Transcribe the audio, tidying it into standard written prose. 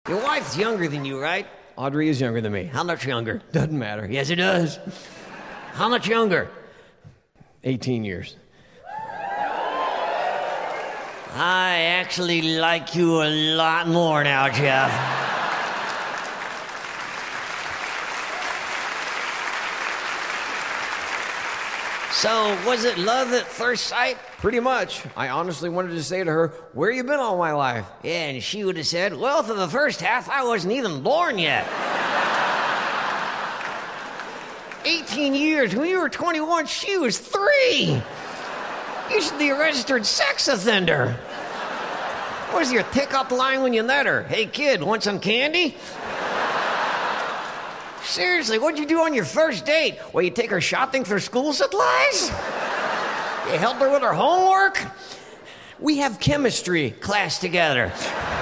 Your wife's younger than you, right? Audrey is younger than me. How much younger? Doesn't matter. Yes, it does. How much younger? 18 years. I actually like you a lot more now, Jeff. So, was it love at first sight? Pretty much. I honestly wanted to say to her, where you been all my life? Yeah, and she would have said, well, for the first half, I wasn't even born yet. 18 years. When you were 21, she was 3. You should be a registered sex offender. What was your pickup line when you met her? Hey, kid, want some candy? Seriously, what'd you do on your first date? Well, you take her shopping for school supplies? You help her with her homework? We have chemistry Class together.